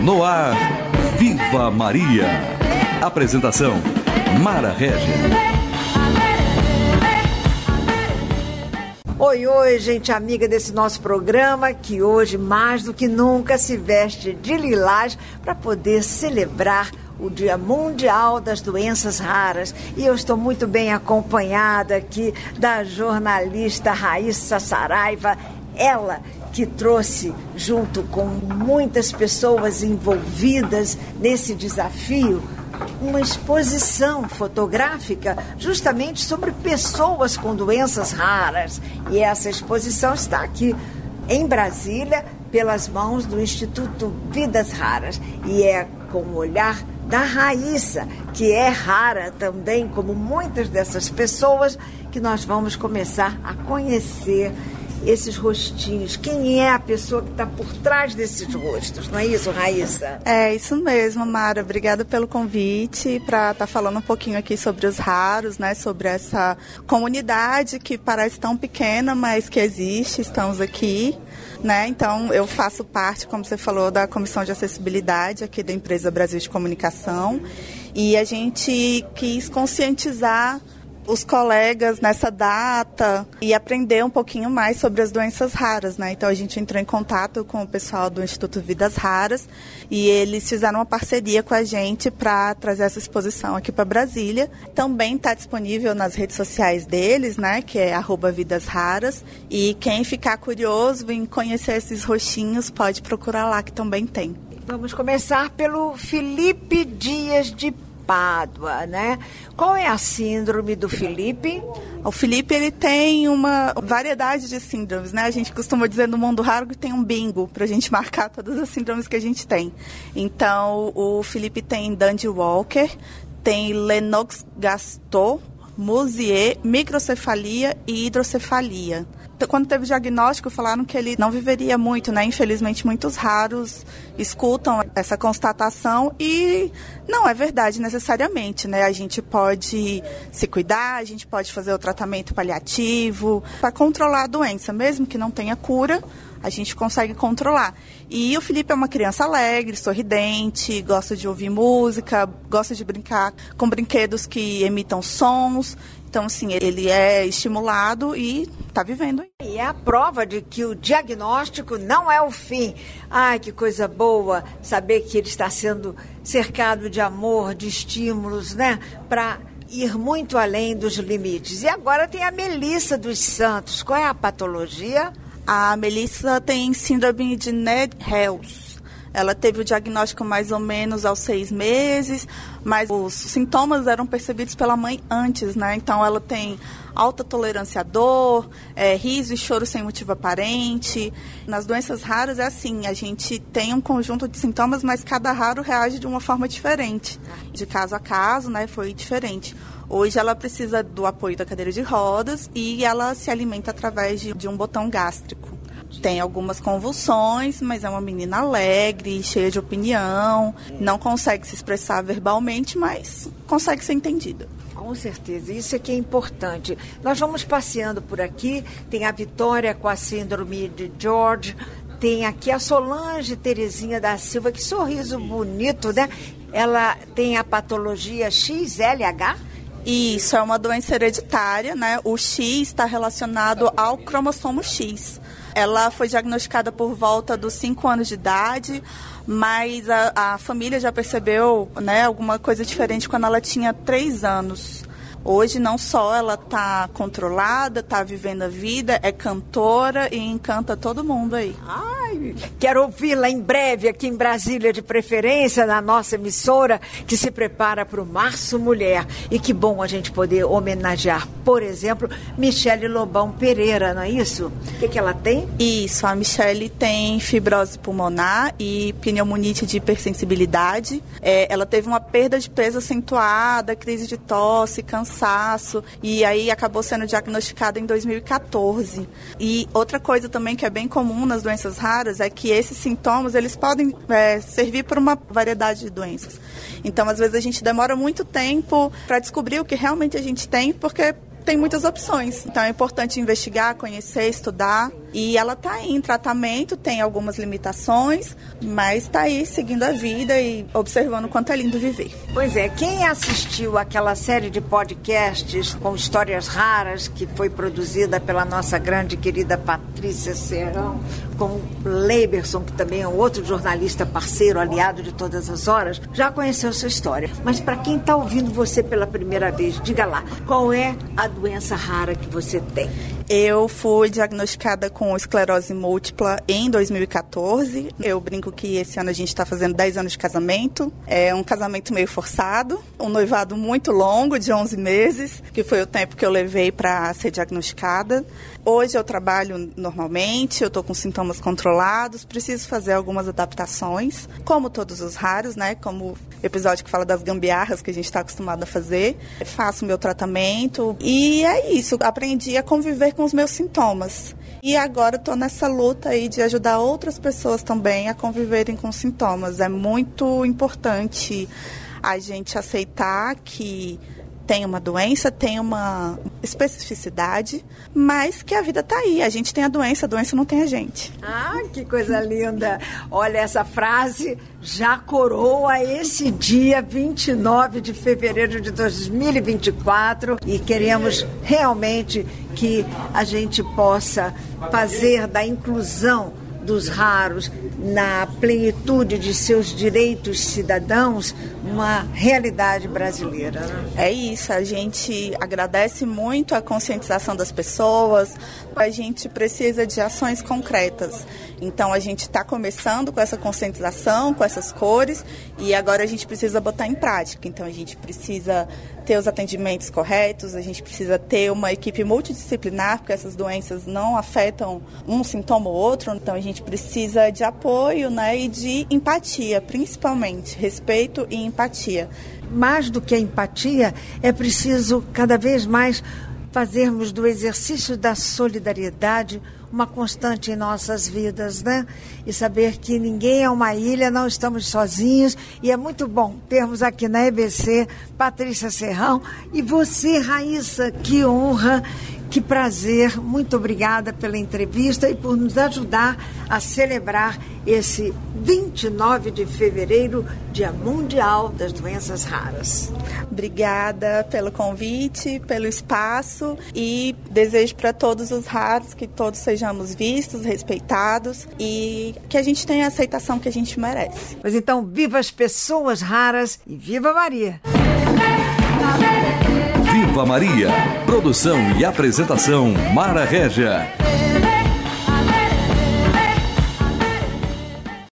No ar, Viva Maria. Apresentação, Mara Régia. Oi, gente amiga desse nosso programa, que hoje mais do que nunca se veste de lilás para poder celebrar o Dia Mundial das Doenças Raras. E eu estou muito bem acompanhada aqui da jornalista Raíssa Saraiva, ela que trouxe, junto com muitas pessoas envolvidas nesse desafio, uma exposição fotográfica justamente sobre pessoas com doenças raras. E essa exposição está aqui em Brasília, pelas mãos do Instituto Vidas Raras. E é com o olhar da Raíssa, que é rara também, como muitas dessas pessoas, que nós vamos começar a conhecer esses rostinhos. Quem é a pessoa que está por trás desses rostos? Não é isso, Raíssa? É isso mesmo, Mara. Obrigada pelo convite para estar falando um pouquinho aqui sobre os raros, né? Sobre essa comunidade que parece tão pequena, mas que existe. Estamos aqui, né? Então, eu faço parte, como você falou, da Comissão de Acessibilidade aqui da Empresa Brasil de Comunicação. E a gente quis conscientizar os colegas nessa data e aprender um pouquinho mais sobre as doenças raras, né? Então a gente entrou em contato com o pessoal do Instituto Vidas Raras e eles fizeram uma parceria com a gente para trazer essa exposição aqui para Brasília. Também está disponível nas redes sociais deles, né? Que é @vidasraras. E quem ficar curioso em conhecer esses rostinhos pode procurar lá, que também tem. Vamos começar pelo Felipe Dias de Pádua, né? Qual é a síndrome do Felipe? O Felipe, ele tem uma variedade de síndromes, né? A gente costuma dizer no mundo raro que tem um bingo para a gente marcar todas as síndromes que a gente tem. Então, o Felipe tem Dandy-Walker, tem Lennox-Gastaut, Mousier, microcefalia e hidrocefalia. Quando teve o diagnóstico, falaram que ele não viveria muito, né? Infelizmente, muitos raros escutam essa constatação e não é verdade necessariamente, né? A gente pode se cuidar, a gente pode fazer o tratamento paliativo para controlar a doença, mesmo que não tenha cura, a gente consegue controlar. E o Felipe é uma criança alegre, sorridente, gosta de ouvir música, gosta de brincar com brinquedos que emitam sons. Então, assim, ele é estimulado e está vivendo. E é a prova de que o diagnóstico não é o fim. Ai, que coisa boa saber que ele está sendo cercado de amor, de estímulos, né? Para ir muito além dos limites. E agora tem a Melissa dos Santos. Qual é a patologia? A Melissa tem síndrome de Naegeli. Ela teve o diagnóstico mais ou menos aos 6 meses, mas os sintomas eram percebidos pela mãe antes, né? Então, ela tem alta tolerância à dor, riso e choro sem motivo aparente. Nas doenças raras é assim, a gente tem um conjunto de sintomas, mas cada raro reage de uma forma diferente. De caso a caso, né, foi diferente. Hoje ela precisa do apoio da cadeira de rodas e ela se alimenta através de um botão gástrico. Tem algumas convulsões, mas é uma menina alegre, cheia de opinião, não consegue se expressar verbalmente, mas consegue ser entendida. Com certeza, isso é que é importante. Nós vamos passeando por aqui, tem a Vitória com a síndrome de George, tem aqui a Solange Terezinha da Silva, que sorriso bonito, né? Ela tem a patologia XLH? Isso, é uma doença hereditária, né? O X está relacionado ao cromossomo X. Ela foi diagnosticada por volta dos 5 anos de idade, mas a família já percebeu, né, alguma coisa diferente quando ela tinha 3 anos. Hoje não só ela está controlada, está vivendo a vida, é cantora e encanta todo mundo aí. Ai, quero ouvi-la em breve aqui em Brasília, de preferência na nossa emissora, que se prepara para o Março Mulher. E que bom a gente poder homenagear, por exemplo, Michele Lobão Pereira, não é isso? O que ela tem? Isso, a Michele tem fibrose pulmonar e pneumonite de hipersensibilidade. Ela teve uma perda de peso acentuada, crise de tosse, cansaço, e aí acabou sendo diagnosticada em 2014. E outra coisa também que é bem comum nas doenças raras é que esses sintomas, eles podem servir para uma variedade de doenças. Então, às vezes, a gente demora muito tempo para descobrir o que realmente a gente tem, porque tem muitas opções. Então, é importante investigar, conhecer, estudar. E ela está aí em tratamento, tem algumas limitações, mas está aí seguindo a vida e observando o quanto é lindo viver. Pois é, quem assistiu aquela série de podcasts com histórias raras que foi produzida pela nossa grande querida Patrícia Serrão, com Leiberson, que também é um outro jornalista parceiro, aliado de Todas as Horas, já conheceu sua história. Mas para quem está ouvindo você pela primeira vez, diga lá, qual é a doença rara que você tem? Eu fui diagnosticada com esclerose múltipla em 2014. Eu brinco que esse ano a gente está fazendo 10 anos de casamento. É um casamento meio forçado, um noivado muito longo, de 11 meses, que foi o tempo que eu levei para ser diagnosticada. Hoje eu trabalho normalmente, eu estou com sintomas controlados, preciso fazer algumas adaptações, como todos os raros, né? Como o episódio que fala das gambiarras que a gente está acostumado a fazer. Faço meu tratamento e é isso. Aprendi a conviver com os meus sintomas. E agora estou nessa luta aí de ajudar outras pessoas também a conviverem com sintomas. É muito importante a gente aceitar que tem uma doença, tem uma especificidade, mas que a vida está aí. A gente tem a doença não tem a gente. Ah, que coisa linda! Olha, essa frase já coroa esse dia 29 de fevereiro de 2024 e queremos realmente que a gente possa fazer da inclusão dos raros na plenitude de seus direitos cidadãos uma realidade brasileira, né? É isso, a gente agradece muito a conscientização das pessoas, a gente precisa de ações concretas. Então a gente está começando com essa conscientização, com essas cores, e agora a gente precisa botar em prática. Então a gente precisa ter os atendimentos corretos, a gente precisa ter uma equipe multidisciplinar, porque essas doenças não afetam um sintoma ou outro, então a gente precisa de apoio, né, e de empatia, principalmente, respeito e empatia. Mais do que a empatia, é preciso cada vez mais fazermos do exercício da solidariedade uma constante em nossas vidas, né? E saber que ninguém é uma ilha, não estamos sozinhos. E é muito bom termos aqui na EBC Patrícia Serrão e você, Raíssa, que honra, que prazer. Muito obrigada pela entrevista e por nos ajudar a celebrar esse 29 de fevereiro, Dia Mundial das Doenças Raras. Obrigada pelo convite, pelo espaço e desejo para todos os raros que todos sejamos vistos, respeitados e que a gente tenha a aceitação que a gente merece. Pois então, viva as pessoas raras e viva Maria! Viva Maria! Produção e apresentação Mara Régia.